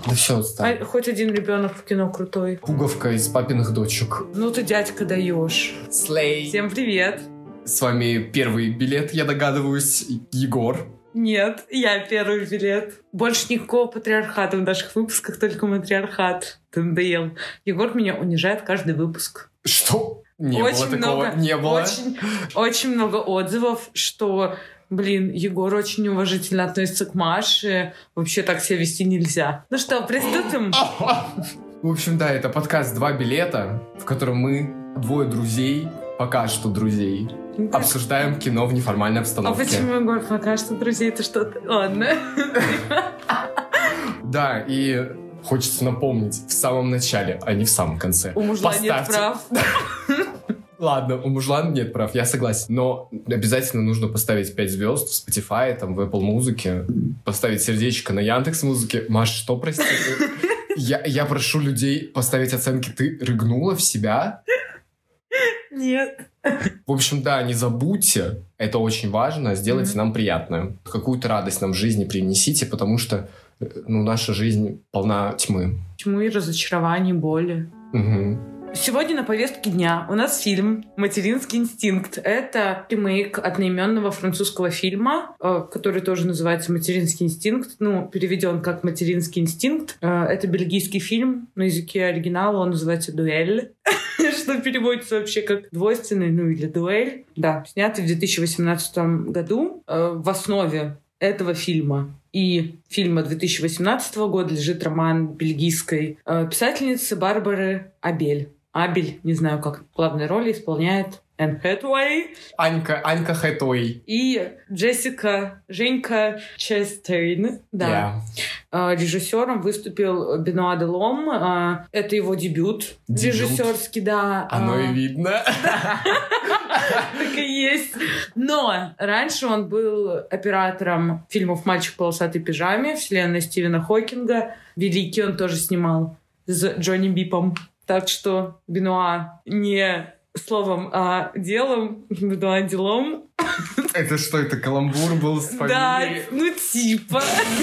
Да все, отстань. Хоть один ребенок в кино крутой. Пуговка из папиных дочек. Ну ты, дядька, даешь. Слей. Всем привет. С вами первый билет, я догадываюсь, Егор. Нет, я первый билет. Больше никакого патриархата в наших выпусках, только матриархат. Ты надоел. Егор меня унижает каждый выпуск. Что? Не очень было такого, много, не было. Очень много отзывов, что, Егор очень неуважительно относится к Маше. Вообще так себя вести нельзя. Ну что, приступим? В общем, да, это подкаст «Два билета», в котором мы, двое друзей, пока что друзей, обсуждаем кино в неформальной обстановке. А почему, Егор, пока что друзей? Это что-то... Ладно. Да, и хочется напомнить в самом начале, а не в самом конце. У мужла нет прав. Ладно, у мужлана нет прав, я согласен. Но обязательно нужно поставить 5 звезд в Spotify, там, в Apple Музыке, поставить сердечко на Яндекс.Музыке. Маш, что, прости? Я прошу людей поставить оценки. Ты рыгнула в себя? Нет. В общем, да, не забудьте, это очень важно, сделайте нам приятное. Какую-то радость нам в жизни привнесите, потому что наша жизнь полна тьмы. Тьмы, разочарований, боли. Угу. Сегодня на повестке дня у нас фильм «Материнский инстинкт». Это ремейк одноименного французского фильма, который тоже называется «Материнский инстинкт». Переведен как «Материнский инстинкт». Это бельгийский фильм. На языке оригинала он называется «Дуэль», что переводится вообще как «двойственный», или «дуэль». Да, снятый в 2018 году. В основе этого фильма и фильма 2018 года лежит роман бельгийской писательницы Барбары Абель. Абель, не знаю, как главной роли исполняет Энн Хэтэуэй. Анька Хэтэуэй. И Женька Честейн. Да. Yeah. Режиссером выступил Бенуа де Лом. Это его дебют режиссерский, да. Оно и видно. Так и есть. Но раньше он был оператором фильмов «Мальчик в полосатой пижаме», вселенной Стивена Хокинга. Великий он тоже снимал с Джонни Бипом. Так что Бенуа не словом, а делом. Бенуа делом. Это что, это каламбур был с фамилией? Да, типа.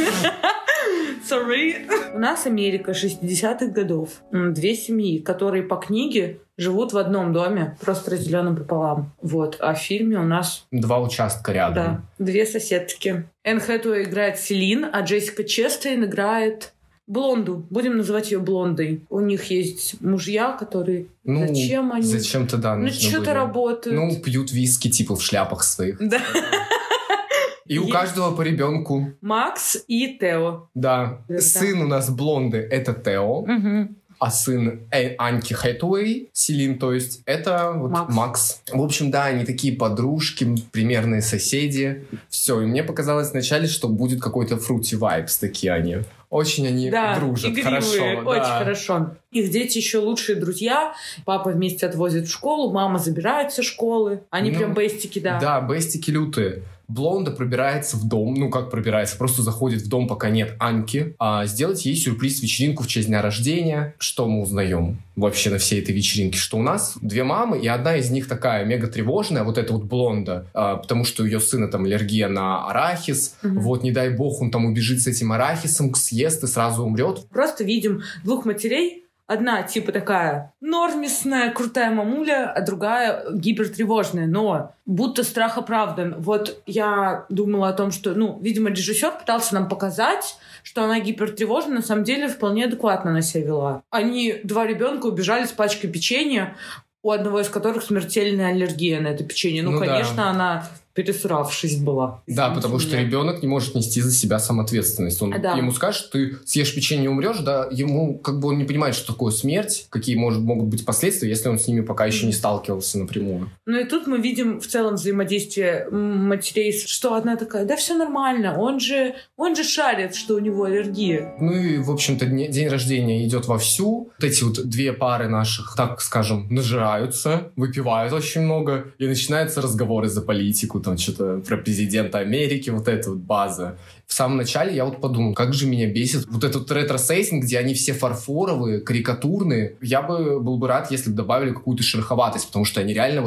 Sorry. У нас Америка 60-х годов. Две семьи, которые по книге живут в одном доме, просто разделенным пополам. А в фильме у нас... 2 участка рядом. Да, 2 соседки. Энн Хэтэуэй играет Селин, а Джессика Честейн играет... Блонду. Будем называть ее Блондой. У них есть мужья, которые... Зачем они? Зачем-то, да, что-то работают. Пьют виски, типа, в шляпах своих. Да. И у каждого по ребенку. Макс и Тео. Да. Сын у нас Блонды — это Тео. Угу. А сын Аньки Хэтэуэй, Селин, то есть, это Макс. В общем, да, они такие подружки, примерные соседи. Все, и мне показалось вначале, что будет какой-то фрути вайбс, такие они. Очень они дружат. Игривые, хорошо. Очень хорошо. Их дети еще лучшие друзья. Папа вместе отвозит в школу, мама забирает со школы. Они прям бестики, да. Да, бестики лютые. Блонда пробирается в дом, просто заходит в дом, пока нет Аньки, сделать ей сюрприз-вечеринку в честь дня рождения. Что мы узнаем вообще на всей этой вечеринке? Что у нас 2 мамы, и одна из них такая мега тревожная, эта Блонда, потому что у ее сына там аллергия на арахис, не дай бог он там убежит с этим арахисом, съест и сразу умрет. Просто видим 2 матерей. Одна типа такая нормисная, крутая мамуля, а другая гипертревожная, но будто страх оправдан. Я думала о том, что, видимо, режиссер пытался нам показать, что она гипертревожная, на самом деле вполне адекватно она себя вела. Они 2 ребенка убежали с пачкой печенья, у одного из которых смертельная аллергия на это печенье. Конечно, она пересравшись была. Да, потому что ребенок не может нести за себя самоответственность. Он ему скажет, ты съешь печенье и умрешь, да, ему он не понимает, что такое смерть, какие могут быть последствия, если он с ними пока еще не сталкивался напрямую. И тут мы видим в целом взаимодействие матерей, что одна такая, да все нормально, он же шарит, что у него аллергия. И, в общем-то, день рождения идет вовсю. Эти 2 пары наших, так скажем, нажираются, выпивают очень много, и начинаются разговоры за политику, там что-то про президента Америки, эта база. В самом начале я подумал, как же меня бесит этот ретро-сеттинг, где они все фарфоровые, карикатурные. Я был бы рад, если бы добавили какую-то шероховатость, потому что они реально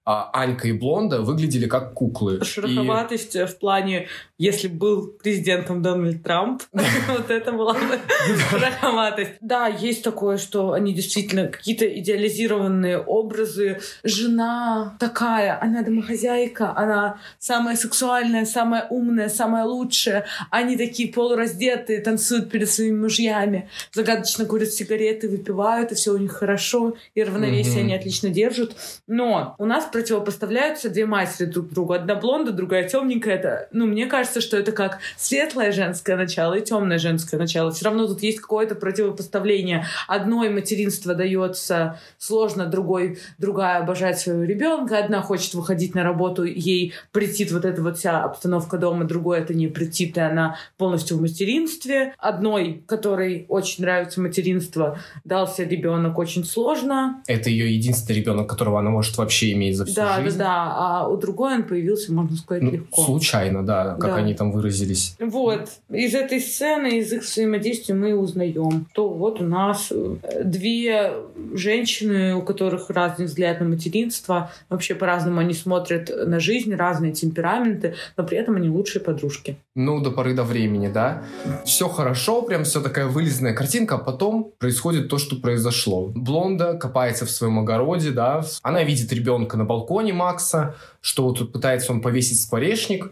Анька и Блонда выглядели как куклы. Шероховатость в плане, если был президентом Дональд Трамп, вот это была бы шероховатость. Да, есть такое, что они действительно какие-то идеализированные образы. Жена такая, она домохозяйка, она самая сексуальная, самая умная, самая лучшая. Они такие полураздетые, танцуют перед своими мужьями, загадочно курят сигареты, выпивают, и все у них хорошо, и равновесие они отлично держат. Но у нас противопоставляются две матери друг другу. Одна блонда, другая темненькая. Это, мне кажется, что это как светлое женское начало и темное женское начало. Все равно тут есть какое-то противопоставление. Одной материнство дается сложно, другая обожает своего ребенка, одна хочет выходить на работу, ей претит вот эта вот вся обстановка дома, другой это не претит, и она полностью в материнстве. Одной, которой очень нравится материнство, дался ребенок очень сложно. Это ее единственный ребенок, которого она может вообще иметь за всю жизнь. Да. А у другой он появился, можно сказать, легко. Случайно, да, как они там выразились. Вот. Из этой сцены, из их взаимодействия мы узнаем, что вот у нас две женщины, у которых разный взгляд на материнство, вообще по-разному они смотрят на жизнь, разные темпераменты, но при этом они лучшие подружки. До поры до времени, да. Все хорошо, прям все такая вылизанная картинка, а потом происходит то, что произошло. Блонда копается в своем огороде, да. Она видит ребенка на балконе Макса, что вот тут пытается он повесить скворечник.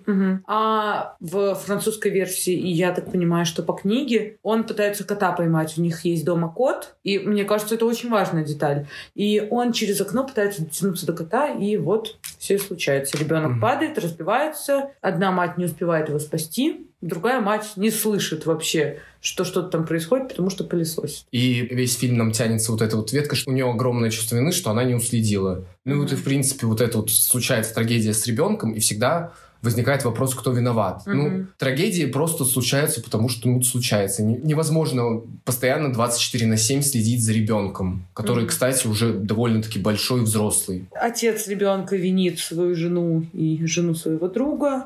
А в французской версии, и я так понимаю, что по книге, он пытается кота поймать. У них есть дома кот, и мне кажется, это очень важная деталь. И он через окно пытается дотянуться до кота, и вот все и случается. Ребенок падает, разбивается, одна мать не успевает его спасти, другая мать не слышит вообще, что что-то там происходит, потому что пылесосит. И весь фильм нам тянется вот эта вот ветка, что у нее огромное чувство вины, что она не уследила. Вот и, в принципе, вот это вот случается трагедия с ребенком, и всегда возникает вопрос, кто виноват. Трагедии просто случаются, потому что случается. Невозможно постоянно 24/7 следить за ребенком, который, кстати, уже довольно-таки большой и взрослый. Отец ребенка винит свою жену и жену своего друга,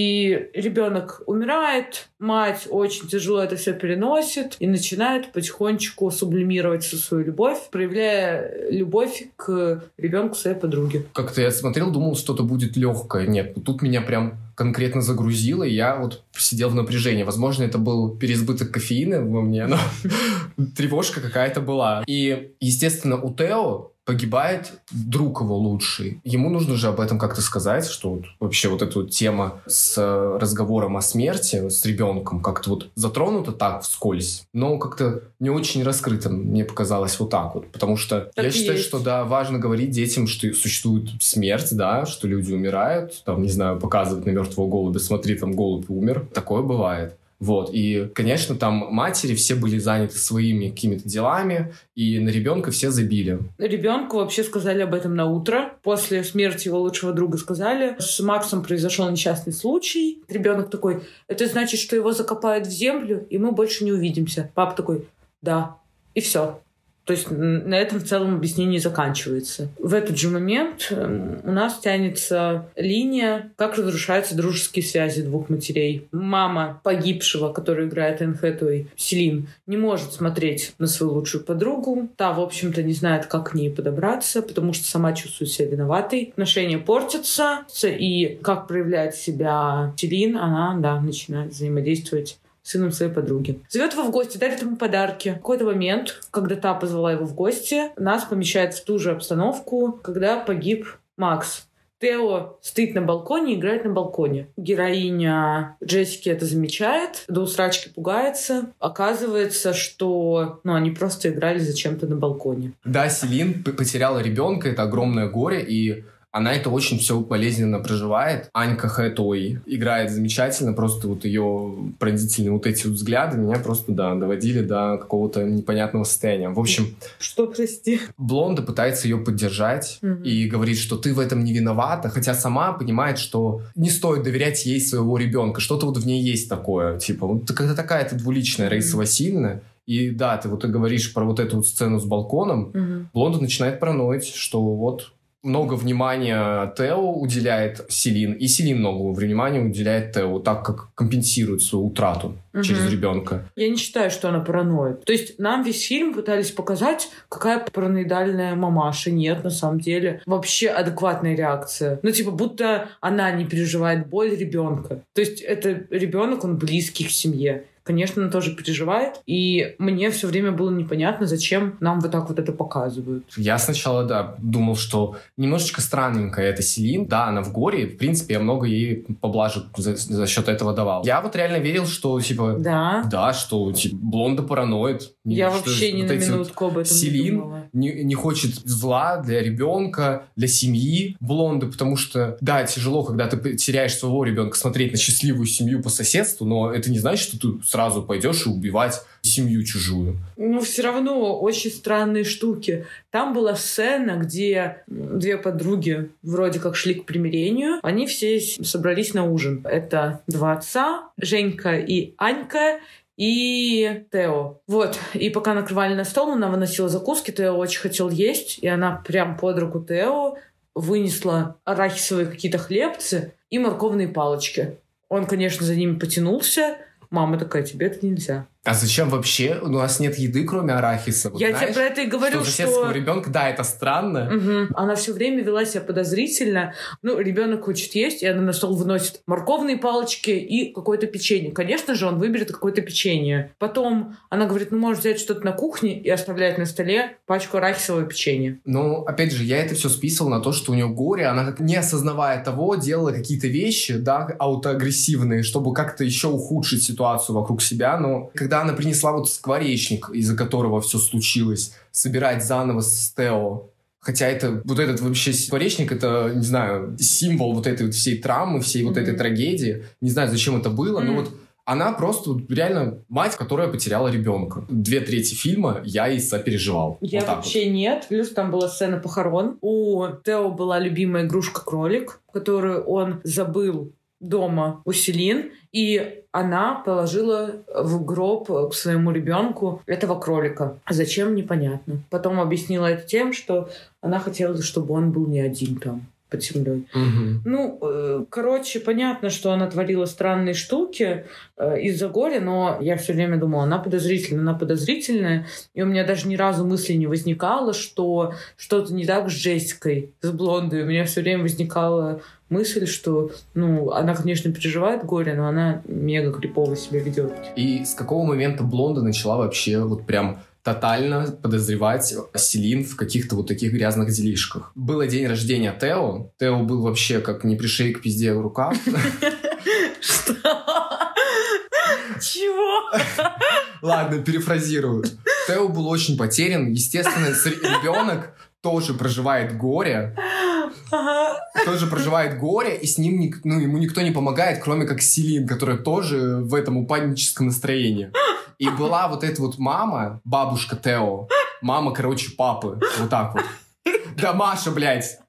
и ребенок умирает, мать очень тяжело это все переносит и начинает потихонечку сублимировать всю свою любовь, проявляя любовь к ребенку своей подруги. Как-то я смотрел, думал, что-то будет легкое. Нет, тут меня прям конкретно загрузило, и я вот сидел в напряжении. Возможно, это был переизбыток кофеина во мне, но тревожка какая-то была. И, естественно, у Тео погибает друг его лучший. Ему нужно же об этом как-то сказать, что вот вообще вот эта вот тема с разговором о смерти с ребенком как-то вот затронута так вскользь, но как-то не очень раскрыто, мне показалось вот так вот. Потому что так я считаю, есть. что да, важно говорить детям, что существует смерть, да, что люди умирают, там, не знаю, показывать на мертвого голубя, смотри, там голубь умер. Такое бывает. Вот, и, конечно, там матери все были заняты своими какими-то делами, и на ребенка все забили. Ребенку вообще сказали об этом на утро. После смерти его лучшего друга сказали. С Максом произошел несчастный случай. Ребенок такой: это значит, что его закопают в землю, и мы больше не увидимся. Папа такой: да. И все. То есть на этом в целом объяснение заканчивается. В этот же момент у нас тянется линия, как разрушаются дружеские связи двух матерей. Мама погибшего, которую играет Энн Хэтэуэй, Селин, не может смотреть на свою лучшую подругу. Та, в общем-то, не знает, как к ней подобраться, потому что сама чувствует себя виноватой. Отношения портятся, и как проявляет себя Селин, она, начинает взаимодействовать с сыном своей подруги. Зовет его в гости, дарит ему подарки. В какой-то момент, когда та позвала его в гости, нас помещает в ту же обстановку, когда погиб Макс. Тео стоит на балконе и играет на балконе. Героиня Джессики это замечает, до усрачки пугается. Оказывается, что они просто играли зачем-то на балконе. Да, Селин потеряла ребенка, это огромное горе, и она это очень все болезненно проживает. Анька Хэтэуэй играет замечательно, просто вот ее пронзительные вот эти вот взгляды меня просто, доводили до какого-то непонятного состояния. В общем... Что, прости? Блонда пытается ее поддержать и говорит, что ты в этом не виновата, хотя сама понимает, что не стоит доверять ей своего ребенка. Что-то вот в ней есть такое, типа, вот когда такая-то двуличная Раиса Васильевна. И да, ты говоришь про вот эту вот сцену с балконом, Блонда начинает параноить, что вот много внимания Тео уделяет Селин, и Селин много внимания уделяет Тео, так как компенсирует свою утрату через ребенка. Я не считаю, что она параноид. То есть нам весь фильм пытались показать, какая параноидальная мамаша. Нет, на самом деле. Вообще адекватная реакция. Ну, типа, будто она не переживает боль ребенка. То есть это ребенок, он близкий к семье. Конечно, она тоже переживает. И мне все время было непонятно, зачем нам вот так вот это показывают. Я сначала, да, думал, что немножечко странненькая эта Селин. Да, она в горе. В принципе, я много ей поблажек за счет этого давал. Я вот реально верил, что, типа... Да, что, типа, блонда параноид. Я вообще ни на минутку об этом не думала. Селин не хочет зла для ребенка, для семьи блонды, потому что, да, тяжело, когда ты теряешь своего ребенка, смотреть на счастливую семью по соседству, но это не значит, что ты сразу пойдешь и убивать семью чужую. Ну, все равно очень странные штуки. Там была сцена, где две подруги вроде как шли к примирению. Они все собрались на ужин. Это два отца, Женька и Анька, и Тео. Вот. И пока накрывали на стол, она выносила закуски. Тео очень хотел есть. И она прям под руку Тео вынесла арахисовые какие-то хлебцы и морковные палочки. Он, конечно, за ними потянулся. Мама такая: тебе это нельзя. А зачем вообще? У нас нет еды, кроме арахиса. Вот, я тебе про это и говорю, что... соседского ребенка, да, это странно. Угу. Она все время вела себя подозрительно. Ну, ребенок хочет есть, и она на стол выносит морковные палочки и какое-то печенье. Конечно же, он выберет какое-то печенье. Потом она говорит: ну, можешь взять что-то на кухне, и оставляет на столе пачку арахисового печенья. Ну, опять же, я это все списывал на то, что у нее горе. Она, не осознавая того, делала какие-то вещи, да, аутоагрессивные, чтобы как-то еще ухудшить ситуацию вокруг себя. Но когда она принесла вот скворечник, из-за которого все случилось, собирать заново с Тео. Хотя это, вот этот вообще скворечник, это, не знаю, символ вот этой вот всей травмы, всей вот этой трагедии. Не знаю, зачем это было, но вот она просто реально мать, которая потеряла ребенка. 2/3 фильма я ей сопереживал. Я вот вообще вот. Нет. Плюс там была сцена похорон. У Тео была любимая игрушка-кролик, которую он забыл дома у Селин, и она положила в гроб к своему ребенку этого кролика. Зачем, непонятно. Потом объяснила это тем, что она хотела, чтобы он был не один там под землей. Ну, короче, понятно, что она творила странные штуки из-за горя, но я все время думала, она подозрительная, и у меня даже ни разу мысли не возникало, что что-то не так с Джессикой, с блондой. У меня все время возникала мысль, что, ну, она, конечно, переживает горе, но она мега крипово себя ведет. И с какого момента блонда начала вообще вот прям тотально подозревать Селин в каких-то вот таких грязных делишках? Было день рождения Тео. Тео был вообще как не пришей к пизде в рукав. Что? Чего? Ладно, перефразирую. Тео был очень потерян. Естественно, ребенок тоже проживает горе. Тоже проживает горе, и с ним ему никто не помогает, кроме как Селин, которая тоже в этом упадническом настроении. И была вот эта вот мама, бабушка Тео, мама, короче, папы, вот так вот. Да, Маша, блядь.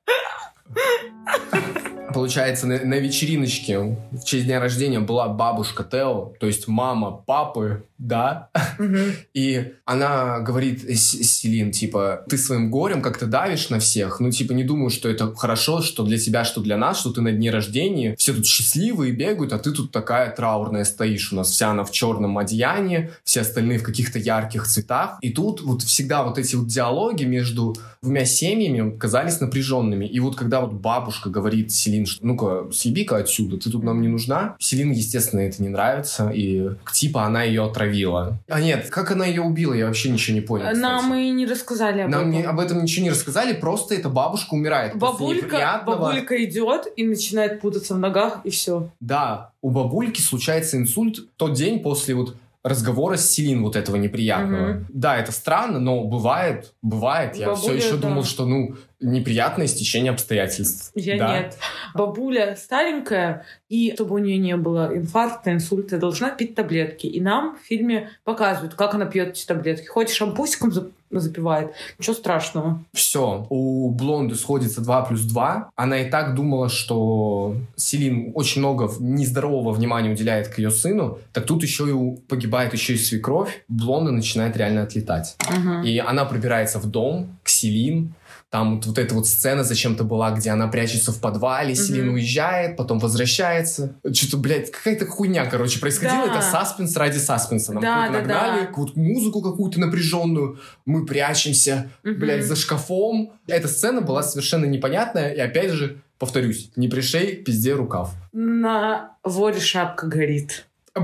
Получается, на вечериночке в честь дня рождения была бабушка Тео, то есть мама папы, да? И она говорит Селин, типа, ты своим горем как-то давишь на всех, ну, типа, не думаю, что это хорошо, что для тебя, что для нас, что ты на дне рождения, все тут счастливые бегают, а ты тут такая траурная стоишь, у нас вся она в черном одеянии, все остальные в каких-то ярких цветах. И тут вот всегда вот эти вот диалоги между двумя семьями казались напряженными. И вот когда вот бабушка говорит Селин, что ну-ка, съеби-ка отсюда, ты тут нам не нужна. Селин, естественно, это не нравится, и типа она ее отравила. А нет, как она ее убила, я вообще ничего не понял, кстати. Нам и не рассказали об этом. Нам об этом ничего не рассказали, просто эта бабушка умирает. Бабулька идет и начинает путаться в ногах, и все. Да, у бабульки случается инсульт в тот день после вот разговора с Селин вот этого неприятного. Да, это странно, но бывает. Я все еще думал, что, ну, неприятное стечение обстоятельств. Нет. Бабуля старенькая, и чтобы у нее не было инфаркта, инсульта, должна пить таблетки. И нам в фильме показывают, как она пьет эти таблетки. Хоть шампусиком запивает, ничего страшного. Все, у блонды сходится 2+2. Она и так думала, что Селин очень много нездорового внимания уделяет к ее сыну. Так тут еще и погибает еще и свекровь. Блонда начинает реально отлетать. И она пробирается в дом к Селин. Там вот эта вот сцена зачем-то была, где она прячется в подвале, Селин уезжает, потом возвращается. Что-то, блядь, какая-то хуйня, короче, происходила. Да. Это саспенс ради саспенса. Нам Да, какую-то нагнали, какую-то музыку какую-то напряженную. Мы прячемся, блядь, за шкафом. Эта сцена была совершенно непонятная. И опять же, повторюсь, не пришей, пизде рукав. На воре шапка горит.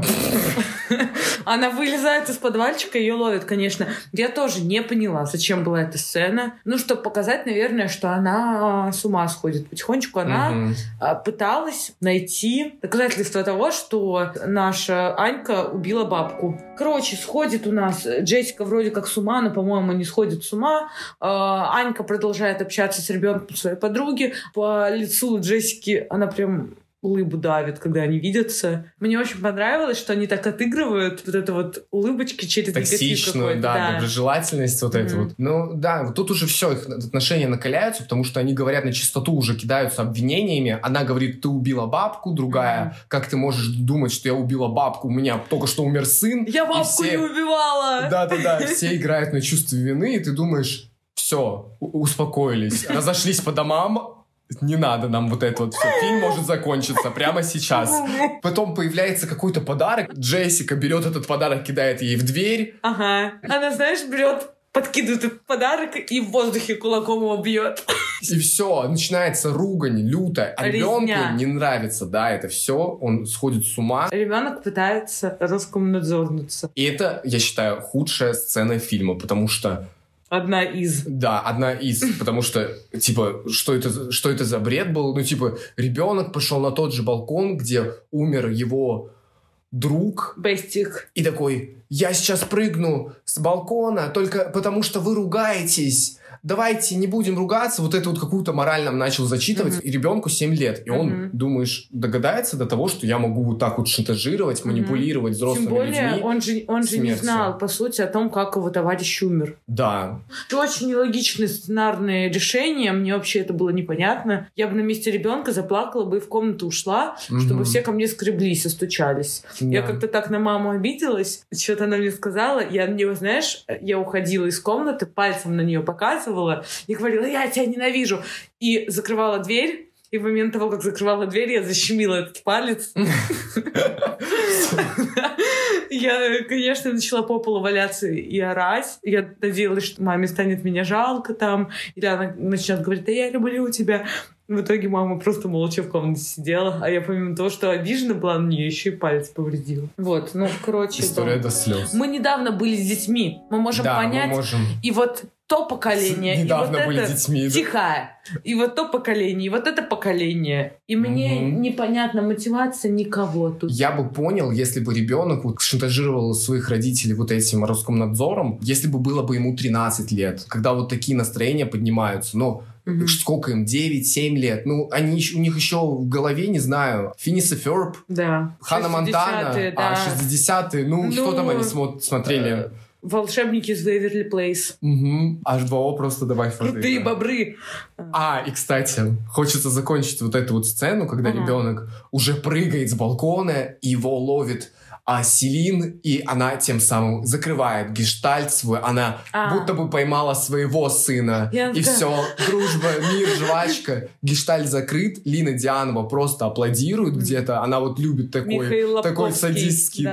Она вылезает из подвальчика, ее ловят, конечно. Я тоже не поняла, зачем была эта сцена. Ну, чтобы показать, наверное, что она с ума сходит потихонечку. Она пыталась найти доказательства того, что наша Анька убила бабку. Короче, сходит у нас Джессика вроде как с ума, но, по-моему, не сходит с ума. Анька продолжает общаться с ребенком своей подруги. По лицу Джессики она прям улыбу давит, когда они видятся. Мне очень понравилось, что они так отыгрывают вот это вот улыбочки через негатив какой-то. Да, доброжелательность вот это вот. Ну да, вот тут уже все, их отношения накаляются, потому что они говорят на чистоту, уже кидаются обвинениями. Она говорит, ты убила бабку, другая, как ты можешь думать, что я убила бабку, у меня только что умер сын. Я бабку не убивала! Да-да-да, все играют на чувстве вины, и ты думаешь, все, успокоились, разошлись по домам, не надо нам вот это вот все. Фильм может закончиться прямо сейчас. Потом появляется какой-то подарок. Джессика берет этот подарок, кидает ей в дверь. Ага. Она, знаешь, берет, подкидывает этот подарок и в воздухе кулаком его бьет. И все, начинается ругань лютая. А ребенку не нравится, да, это все. Он сходит с ума. Ребенок пытается Роскомнадзорнуться. И это, я считаю, худшая сцена фильма, потому что одна из. Да, одна из. Потому что, типа, что это за бред был? Ну, типа, ребенок пошел на тот же балкон, где умер его друг. Бестик. И такой, я сейчас прыгну с балкона, только потому что вы ругаетесь. Давайте не будем ругаться. Вот это вот какую-то мораль нам начал зачитывать. И ребенку 7 лет. И он, думаешь, догадается до того, что я могу вот так вот шантажировать, манипулировать взрослыми людьми. Тем более, он же не знал, по сути, о том, как его товарищ умер. Да. Очень нелогичные сценарные решения. Мне вообще это было непонятно. Я бы на месте ребенка заплакала бы и в комнату ушла, чтобы все ко мне скреблись и стучались. Да. Я как-то так на маму обиделась. Что-то она мне сказала. Я на нее, знаешь, я уходила из комнаты, пальцем на нее показывала и говорила, я тебя ненавижу. И закрывала дверь. И в момент того, как закрывала дверь, я защемила этот палец. Я, конечно, начала по полу валяться и орать. Я надеялась, что маме станет меня жалко там. Или она начнет говорить, да я люблю тебя. В итоге мама просто молча в комнате сидела. А я, помимо того, что обижена была на нее, еще и палец повредила. Вот, ну, короче. История до слез. Мы недавно были с детьми. Мы можем понять. Мы можем. И вот то поколение, недавно и вот были это детьми. тихо. И вот то поколение, и вот это поколение. И мне непонятна мотивация никого тут. Я бы понял, если бы ребенок вот шантажировал своих родителей вот этим Роскомнадзором, если бы было бы ему 13 лет, когда вот такие настроения поднимаются. Но сколько им? 9-7 лет. Ну, у них еще в голове, не знаю, Финис и Ферб, Ханна Монтана, 60-е. Ну, что там они смотрели? Волшебники из Waverly Place. H2O просто добавь воды. Крутые бобры. И, кстати, хочется закончить вот эту вот сцену, когда ребенок уже прыгает с балкона, и его ловит Селин, и она тем самым закрывает гештальт свой. Она будто бы поймала своего сына. И все, дружба, мир, жвачка. Гештальт закрыт. Лина Дианова просто аплодирует где-то. Она вот любит такой садистский,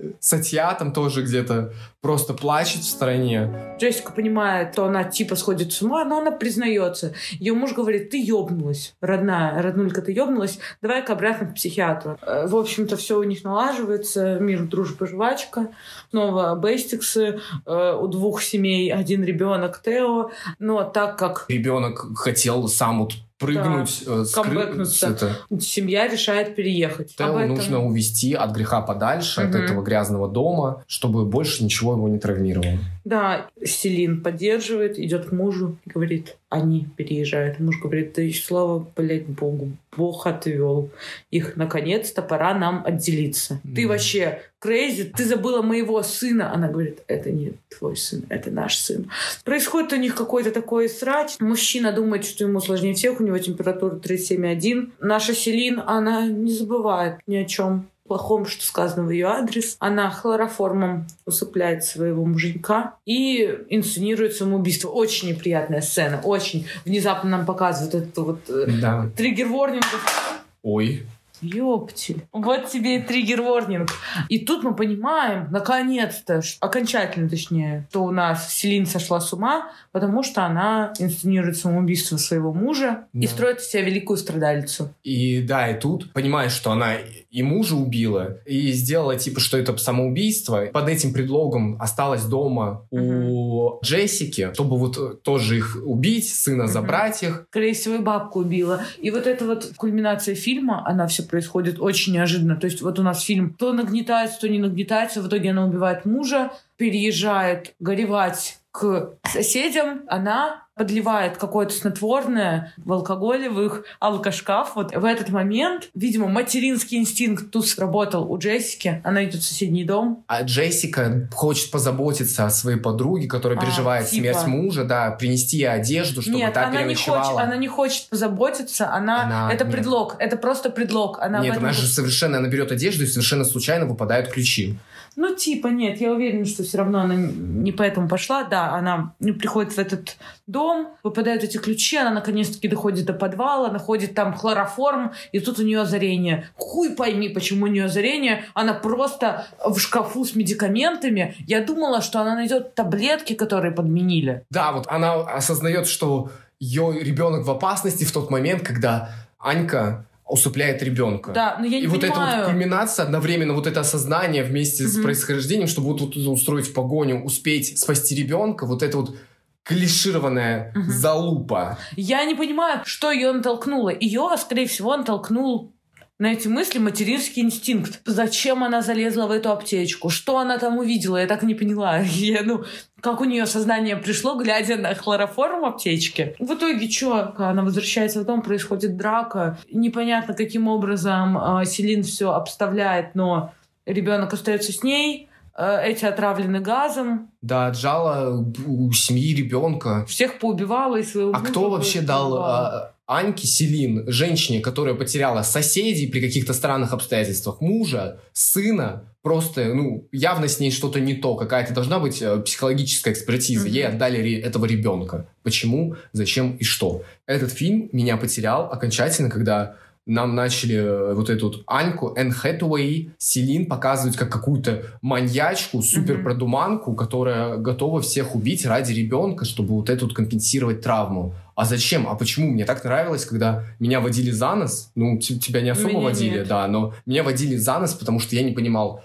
Сатья там тоже где-то просто плачет в стороне. Джессика понимает, что она типа сходит с ума, но она признается. Ее муж говорит, ты ёбнулась, роднулька, ты ёбнулась, давай-ка обратно к психиатру. В общем-то, все у них налаживается, мир, дружба, жвачка. Снова бестиксы, у двух семей один ребенок Тео, но так как... Ребенок хотел сам вот прыгнуть, камбэкнуться. Семья решает переехать. Тео нужно увезти от греха подальше, от этого грязного дома, чтобы больше ничего его не травмировало. Да, Селин поддерживает, идет к мужу и говорит, они переезжают. Муж говорит, да слава, блядь, Богу, Бог отвел их. Наконец-то пора нам отделиться. Ты вообще крейзи, ты забыла моего сына. Она говорит, это не твой сын, это наш сын. Происходит у них какой-то такой срач. Мужчина думает, что ему сложнее всех, у него температура 37,1. Наша Селин, она не забывает ни о чем. плохом, что сказано в ее адрес. Она хлороформом усыпляет своего муженька и инсценирует самоубийство. Очень неприятная сцена. Очень. Внезапно нам показывают это вот триггер-ворнинг. Ой. Ёптель. Вот тебе и триггер-ворнинг. И тут мы понимаем, наконец-то, окончательно точнее, что у нас Селин сошла с ума, потому что она инсценирует самоубийство своего мужа и строит из себя великую страдалицу. И тут понимаешь, что она и мужа убила, и сделала типа, что это самоубийство. Под этим предлогом осталась дома у Джессики, чтобы вот тоже их убить, сына забрать их. Скорее всего, и бабку убила. И вот эта вот кульминация фильма, она все происходит очень неожиданно. То есть вот у нас фильм то нагнетается, то не нагнетается. В итоге она убивает мужа, переезжает горевать к соседям. Она подливает какое-то снотворное в алкоголевых алкошкаф. Вот в этот момент, видимо, материнский инстинкт тут сработал у Джессики. Она идет в соседний дом. А Джессика хочет позаботиться о своей подруге, которая переживает смерть мужа, принести ей одежду, чтобы та переночевала. Она не хочет позаботиться. Это предлог. Это просто предлог. Она берет одежду и совершенно случайно выпадают ключи. Нет, я уверена, что все равно она не поэтому пошла. Да, она приходит в этот дом, выпадают эти ключи, она наконец-таки доходит до подвала, находит там хлороформ, и тут у нее озарение. Хуй пойми, почему у нее озарение. Она просто в шкафу с медикаментами. Я думала, что она найдет таблетки, которые подменили. Да, вот она осознает, что ее ребенок в опасности в тот момент, когда Анька усыпляет ребенка. Да, но я не понимаю. Вот эта вот кульминация, одновременно вот это осознание вместе с происхождением, чтобы вот устроить погоню, успеть спасти ребенка, вот это вот клишированная залупа. Я не понимаю, что ее натолкнуло. Ее, скорее всего, натолкнул на эти мысли материнский инстинкт. Зачем она залезла в эту аптечку? Что она там увидела? Я так и не поняла. Как у нее сознание пришло, глядя на хлороформ в аптечке. В итоге, она возвращается в дом, происходит драка. Непонятно, каким образом Селин все обставляет, но ребенок остается с ней. Эти отравлены газом. Да, отжала у семьи ребенка. Всех поубивала и своего мужа. А кто вообще дал Аньке, Селин, женщине, которая потеряла соседей при каких-то странных обстоятельствах, мужа, сына, просто, явно с ней что-то не то, какая-то должна быть психологическая экспертиза. Ей отдали этого ребенка. Почему, зачем и что? Этот фильм меня потерял окончательно, когда нам начали вот эту вот Аньку, Энн Хэтэуэй, Селин показывать как какую-то маньячку, суперпродуманку, которая готова всех убить ради ребенка, чтобы вот эту вот компенсировать травму. А зачем? А почему? Мне так нравилось, когда меня водили за нос. Тебя не особо водили, да, но меня водили за нос, потому что я не понимал.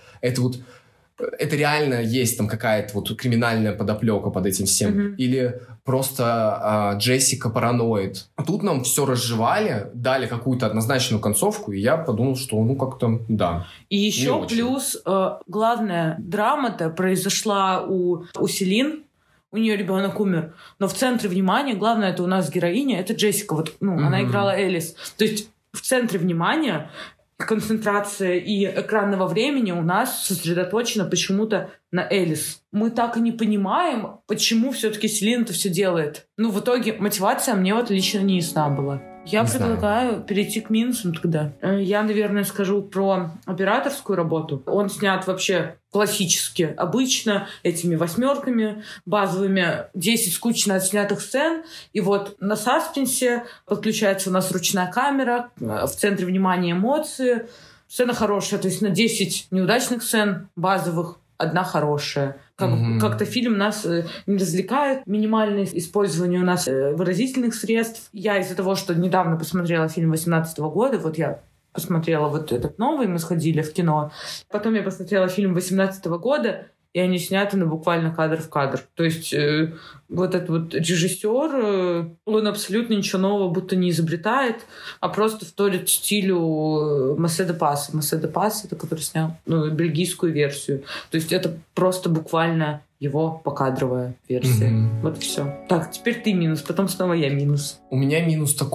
Это реально есть там какая-то вот криминальная подоплека под этим всем. Или просто Джессика параноид. А тут нам все разжевали, дали какую-то однозначную концовку, и я подумал, что как-то, да. И еще плюс главная драма-то произошла у Селин. У нее ребенок умер. Но в центре внимания, главное, это у нас героиня, это Джессика. Она играла Элис. То есть в центре внимания концентрация и экранного времени у нас сосредоточена почему-то на Элис. Мы так и не понимаем, почему все-таки Селин это все делает. В итоге мотивация мне лично не ясна была. Я предлагаю перейти к минусам тогда. Я, наверное, скажу про операторскую работу. Он снят вообще классически, обычно, этими 8 базовыми, 10 скучно отснятых сцен. И вот на саспенсе подключается у нас ручная камера, в центре внимания эмоции. Сцена хорошая, то есть на 10 неудачных сцен базовых одна хорошая. Как-то фильм нас не развлекает. Минимальное использование у нас выразительных средств. Я из-за того, что недавно посмотрела фильм 2018 года, я посмотрела этот новый, мы сходили в кино. Потом я посмотрела фильм 2018 года, и они сняты буквально кадр в кадр. То есть этот режиссер, он абсолютно ничего нового будто не изобретает, а просто вторит стилю Массе де Пасса. Массе де Пасса, это который снял бельгийскую версию. То есть это просто буквально его покадровая версия. Вот и все. Так, теперь ты минус, потом снова я минус. У меня минус такой.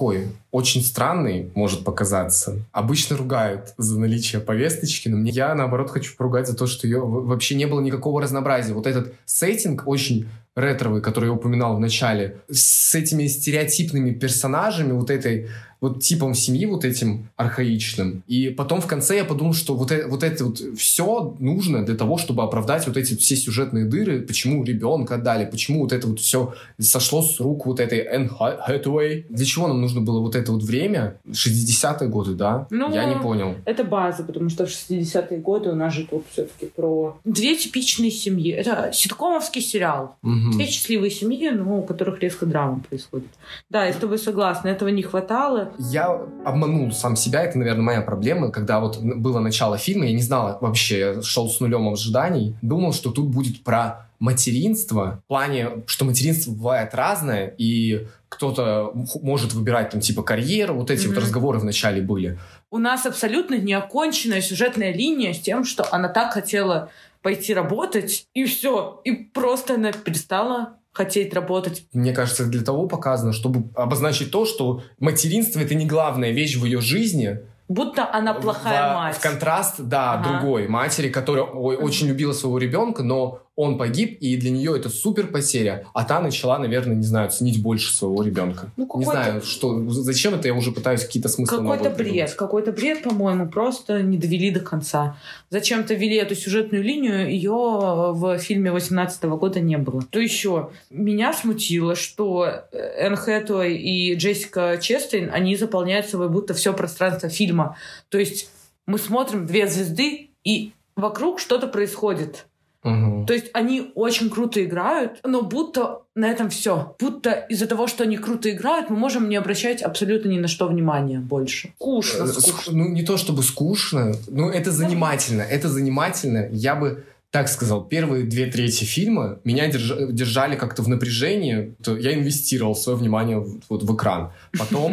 очень странный может показаться. Обычно ругают за наличие повесточки, но я, наоборот, хочу поругать за то, что ее вообще не было никакого разнообразия. Вот этот сеттинг очень ретровый, который я упоминал в начале, с этими стереотипными персонажами, вот этой вот типом семьи, вот этим архаичным. И потом в конце я подумал, что вот это вот все нужно для того, чтобы оправдать вот эти все сюжетные дыры, почему ребенка отдали, почему вот это вот все сошло с рук вот этой Энн Хэтэуэй. Для чего нам нужно было вот это вот время? 60-е годы, да? Ну, я не понял. Это база, потому что в 60-е годы у нас же тут все-таки про две типичные семьи. Это ситкомовский сериал. Две счастливые семьи, но у которых резко драма происходит. Да, я с тобой согласна, этого не хватало. Я обманул сам себя, это, наверное, моя проблема. Когда вот было начало фильма, я не знал вообще, я шел с нулем ожиданий, думал, что тут будет про материнство, в плане, что материнство бывает разное, и кто-то может выбирать там типа карьеру, вот эти вот разговоры в начале были. У нас абсолютно неоконченная сюжетная линия с тем, что она так хотела пойти работать, и все, и просто она перестала хотеть работать. Мне кажется, для того показано, чтобы обозначить то, что материнство — это не главная вещь в ее жизни. Будто она плохая мать. В контраст, да, другой матери, которая очень любила своего ребенка, но он погиб, и для нее это супер потеря. А та начала, наверное, не знаю, ценить больше своего ребенка. Не знаю, зачем это, я уже пытаюсь какие-то смыслы Какой-то бред, по-моему, просто не довели до конца. Зачем-то вели эту сюжетную линию, ее в фильме 18-го года не было. То еще меня смутило, что Энн Хэтэуэй и Джессика Честейн, они заполняют собой будто все пространство фильма. То есть мы смотрим две звезды, и вокруг что-то происходит. То есть они очень круто играют, но будто на этом все. Будто из-за того, что они круто играют, мы можем не обращать абсолютно ни на что внимания больше. Скучно. Ну, не то чтобы скучно, но это занимательно. Это занимательно. Я бы так сказал, первые 2/3 фильма меня держали как-то в напряжении. Я инвестировал свое внимание вот в экран. Потом...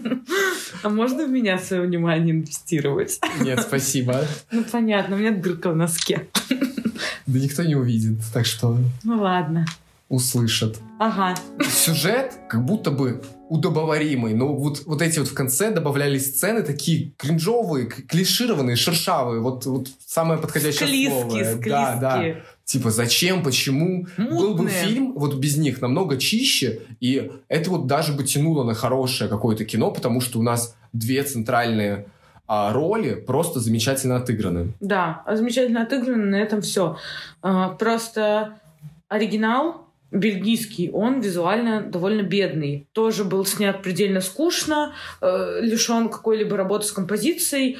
А можно в меня свое внимание инвестировать? Нет, спасибо. Ну, понятно, у меня дырка в носке. Да никто не увидит, так что... Ну, ладно. Услышат. Ага. Сюжет как будто бы удобоваримый, но вот эти вот в конце добавлялись сцены такие кринжовые, клишированные, шершавые. Вот самое подходящее слово. Склизкие. Да. Типа, зачем, почему? Мутные. Был бы фильм вот без них намного чище, и это вот даже бы тянуло на хорошее какое-то кино, потому что у нас две центральные роли просто замечательно отыграны. Да, замечательно отыграны, на этом все. Просто оригинал бельгийский, он визуально довольно бедный. Тоже был снят предельно скучно, лишен какой-либо работы с композицией.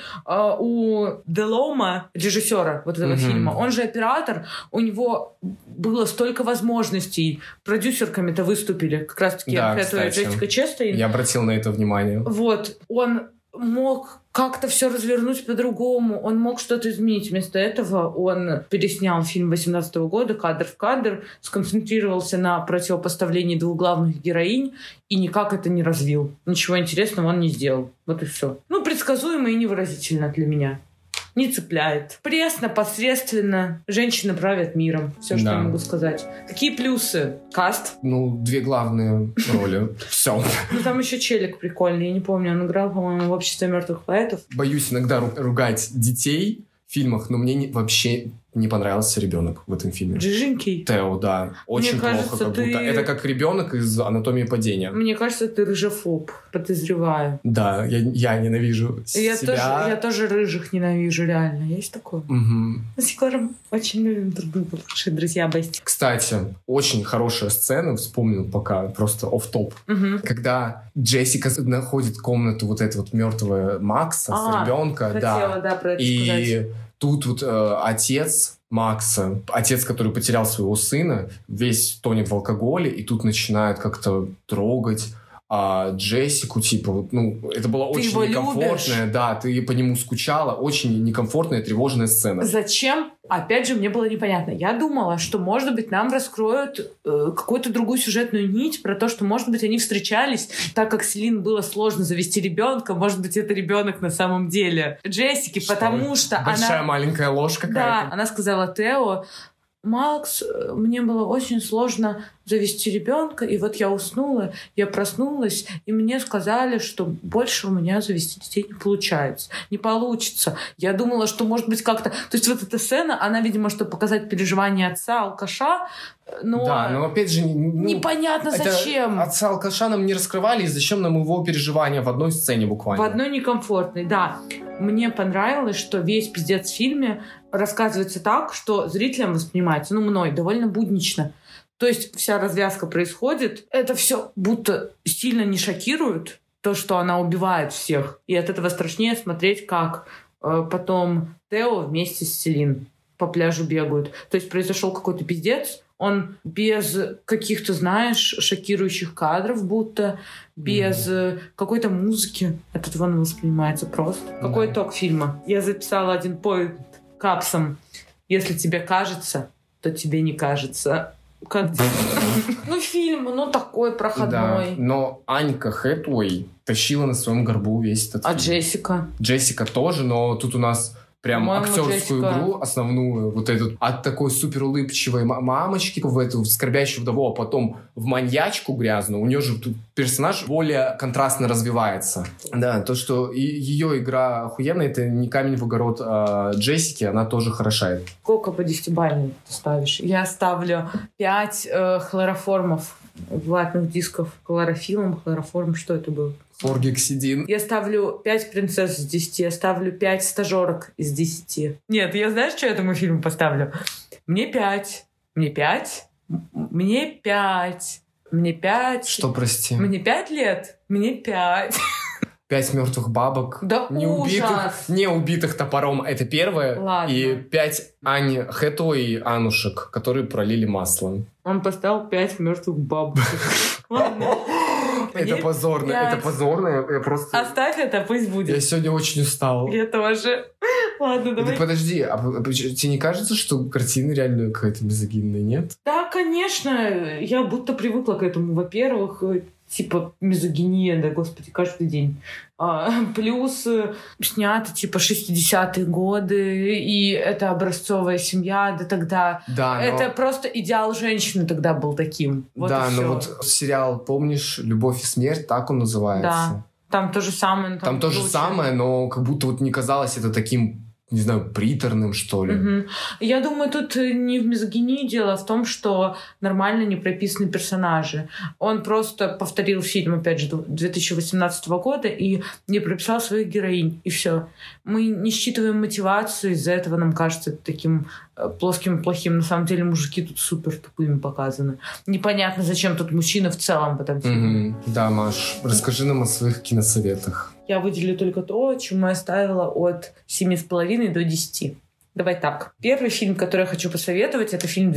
У Делома, режиссера вот этого фильма, он же оператор, у него было столько возможностей. Продюсерками-то выступили как раз-таки Джессика Честейн. Я обратил на это внимание. Вот, он мог как-то все развернуть по-другому, он мог что-то изменить. Вместо этого он переснял фильм 18-го года кадр в кадр, сконцентрировался на противопоставлении двух главных героинь и никак это не развил. Ничего интересного он не сделал. Вот и все. Ну, предсказуемо и невыразительно для меня. Не цепляет. Пресно, посредственно. Женщины правят миром. Все, что я могу сказать. Какие плюсы? Каст. Ну, две главные роли. Все. Ну, там еще челик прикольный. Я не помню, он играл, по-моему, в «Обществе мертвых поэтов». Боюсь иногда ругать детей в фильмах, но мне вообще не понравился ребенок в этом фильме. Рыженький? Тео, да. Очень плохо, как будто. Это как ребенок из «Анатомии падения». Мне кажется, ты рыжефоб, подозреваю. Да, я ненавижу себя. Я тоже рыжих ненавижу, реально. Есть такое? Мы с Егором очень любим друг друга, лучшие друзья, бести. Кстати, очень хорошая сцена, вспомнил пока, просто офф-топ. Когда Джессика находит комнату вот этого вот мертвого Макса с ребенка. Хотела, да, про это сказать. Тут вот отец Макса, отец, который потерял своего сына, весь тонет в алкоголе, и тут начинает как-то трогать Джессику, типа, вот, ну, это была очень некомфортная, да, ты по нему скучала, очень некомфортная, тревожная сцена. Зачем? Опять же, мне было непонятно. Я думала, что, может быть, нам раскроют какую-то другую сюжетную нить про то, что, может быть, они встречались, так как Селин было сложно завести ребенка, может быть, это ребенок на самом деле Джессики, потому что большая маленькая ложь какая-то. Да, она сказала Тео: Макс, мне было очень сложно завести ребенка, и вот я уснула, я проснулась, и мне сказали, что больше у меня завести детей не получается. Не получится. Я думала, что может быть как-то... То есть вот эта сцена, она, видимо, чтобы показать переживания отца, алкаша, но... Да, но опять же... непонятно зачем. Отца алкаша нам не раскрывали, и зачем нам его переживания в одной сцене буквально. В одной некомфортной, да. Мне понравилось, что весь пиздец в фильме рассказывается так, что зрителям воспринимается, мной, довольно буднично. То есть вся развязка происходит, это все будто сильно не шокирует, то, что она убивает всех. И от этого страшнее смотреть, как потом Тео вместе с Селин по пляжу бегают. То есть произошел какой-то пиздец, он без каких-то, знаешь, шокирующих кадров, будто без какой-то музыки. От этого он воспринимается просто. Какой итог фильма? Я записала один поинт капсом. Если тебе кажется, то тебе не кажется. Как фильм, такой проходной. Да, но Анька Хэтэуэй тащила на своем горбу весь этот фильм. А Джессика? Джессика тоже, но тут у нас прям по-моему, актерскую Джессика... игру основную, вот эту, от такой супер улыбчивой мамочки в эту скорбящую вдову, а потом в маньячку грязную. У нее же тут персонаж более контрастно развивается. Да, то, что ее игра охуенная, это не камень в огород Джессики, она тоже хороша. Сколько по 10-бальной ты ставишь? Я ставлю 5 хлороформов, ватных дисков, хлороформ, что это было? Форгексидин. Я ставлю 5 принцесс из 10, я ставлю 5 стажерок из 10. Нет, я знаешь, что этому фильму поставлю? Мне 5. Мне 5. Мне 5. Мне 5. Что, прости? Мне 5 лет. Мне 5. 5 мертвых бабок. Да не убитых топором. Это первое. Ладно. И 5 Ани Хэтэуэй и Анушек, которые пролили маслом. Он поставил 5 мертвых бабок. Ладно. Это позорно, это позорно. Я просто... Оставь это, пусть будет. Я сегодня очень устал. Я тоже. Ладно, давай. Подожди, тебе не кажется, что картина реально какая-то мизогинная, нет? Да, конечно. Я будто привыкла к этому. Во-первых, типа мизогиния, да, господи, каждый день. Плюс снято типа 60-е годы, и это образцовая семья, да тогда. Да, это просто идеал женщины тогда был таким. Вот да, но вот сериал, помнишь, «Любовь и смерть», так он называется. Да, там то же самое. Там то же самое, но как будто вот не казалось это таким, не знаю, приторным, что ли. Угу. Я думаю, тут не в мизогинии дело, а в том, что нормально не прописаны персонажи. Он просто повторил фильм, опять же, 2018 года и не прописал своих героинь, и все. Мы не считываем мотивацию, из-за этого нам кажется таким плоским и плохим. На самом деле мужики тут супер тупыми показаны. Непонятно, зачем тут мужчины в целом в этом фильме. Да, Маш, расскажи нам о своих киносоветах. Я выделю только то, чему я ставила от 7,5 до 10. Давай так. Первый фильм, который я хочу посоветовать, это фильм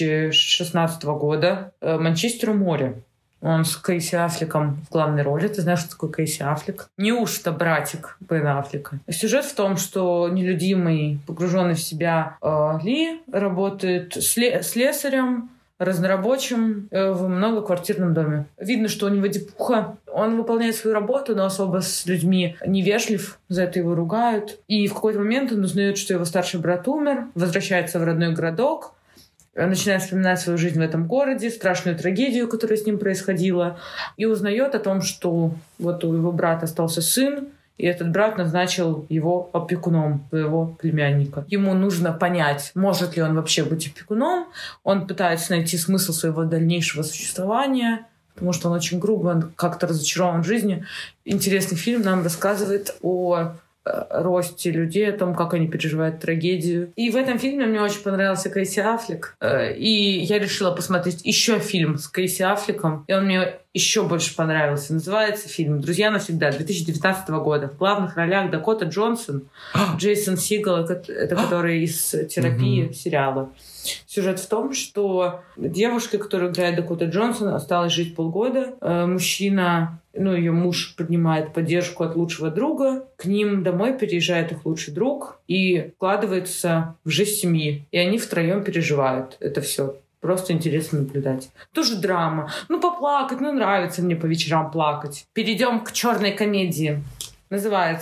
2016 года «Манчестер у моря». Он с Кейси Аффлеком в главной роли. Ты знаешь, что такое Кейси Аффлек? Неужто братик Бена Аффлека? Сюжет в том, что нелюдимый, погруженный в себя Ли работает слесарем, разнорабочим в многоквартирном доме. Видно, что у него депуха. Он выполняет свою работу, но особо с людьми невежлив. За это его ругают. И в какой-то момент он узнает, что его старший брат умер, возвращается в родной городок, начинает вспоминать свою жизнь в этом городе, страшную трагедию, которая с ним происходила, и узнает о том, что вот у его брата остался сын, и этот брат назначил его опекуном своего племянника. Ему нужно понять, может ли он вообще быть опекуном. Он пытается найти смысл своего дальнейшего существования, потому что он очень грубо, он как-то разочарован в жизни. Интересный фильм нам рассказывает о росте людей, о том, как они переживают трагедию. И в этом фильме мне очень понравился Кейси Аффлек. И я решила посмотреть еще фильм с Кейси Аффлеком, и он мне еще больше понравился. Называется фильм «Друзья навсегда» 2019 года. В главных ролях Дакота Джонсон, Джейсон Сигал, это который из «Терапии» сериала. Сюжет в том, что девушка, которая играет Дакота Джонсон, осталась жить полгода. Мужчина, ее муж принимает поддержку от лучшего друга. К ним домой переезжает их лучший друг и вкладывается в жизнь семьи. И они втроем переживают это все. Просто интересно наблюдать. Тоже драма. Поплакать, нравится мне по вечерам плакать. Перейдем к черной комедии. Называется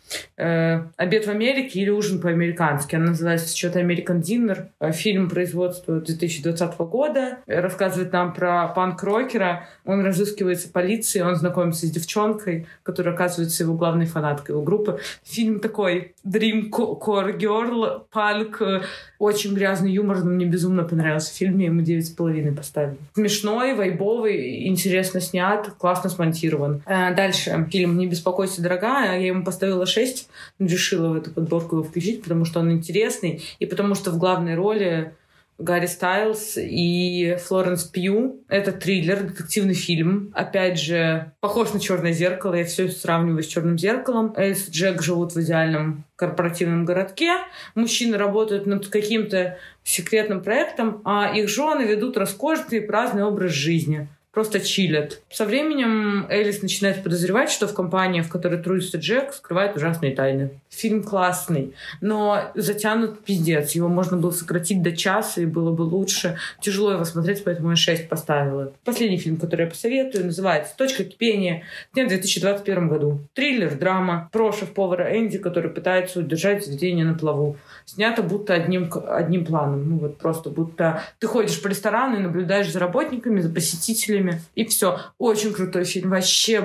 «Обед в Америке» или «Ужин по-американски». Она называется что-то «American Dinner». Фильм производства 2020 года. Рассказывает нам про панк-рокера. Он разыскивается полицией, он знакомится с девчонкой, которая оказывается его главной фанаткой его группы. Фильм такой Dream Core Girl, панк, очень грязный юмор, но мне безумно понравился фильм, я ему 9,5 поставила. Смешной, вайбовый, интересно снят, классно смонтирован. Дальше фильм «Не беспокойся, дорогая», я ему поставила 6, решила в эту подборку его включить, потому что он интересный, и потому что в главной роли Гарри Стайлз и Флоренс Пью. Это триллер, детективный фильм. Опять же, похож на «Черное зеркало». Я все сравниваю с «Черным зеркалом». Элис и Джек живут в идеальном корпоративном городке. Мужчины работают над каким-то секретным проектом, а их жены ведут роскошный и праздный образ жизни. Просто чилят. Со временем Элис начинает подозревать, что в компании, в которой трудится Джек, скрывает ужасные тайны. Фильм классный, но затянут пиздец. Его можно было сократить до часа, и было бы лучше. Тяжело его смотреть, поэтому я 6 поставила. Последний фильм, который я посоветую, называется «Точка кипения», снят в 2021 году. Триллер, драма про шеф-повара Энди, который пытается удержать заведение на плаву. Снято будто одним планом. Ну вот просто будто ты ходишь по ресторану и наблюдаешь за работниками, за посетителями, и все. Очень крутой фильм. Вообще,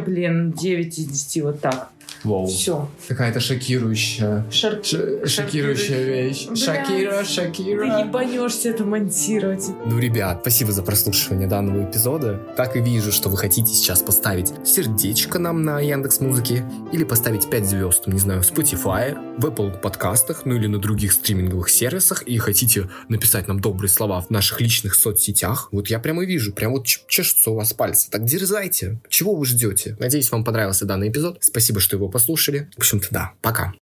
9 из 10. Вот так. Воу. Все. Какая-то шокирующая. Шокирующая вещь. Бля, Шакира. Ты ебанешься это монтировать. Ну, ребят, спасибо за прослушивание данного эпизода. Так и вижу, что вы хотите сейчас поставить сердечко нам на Яндекс.Музыке или поставить 5 звезд, не знаю, в Spotify, в Apple подкастах, ну или на других стриминговых сервисах, и хотите написать нам добрые слова в наших личных соцсетях. Вот я прямо вижу, прям вот чешутся у вас пальцы. Так дерзайте. Чего вы ждете? Надеюсь, вам понравился данный эпизод. Спасибо, что его послушали. В общем-то, да. Пока.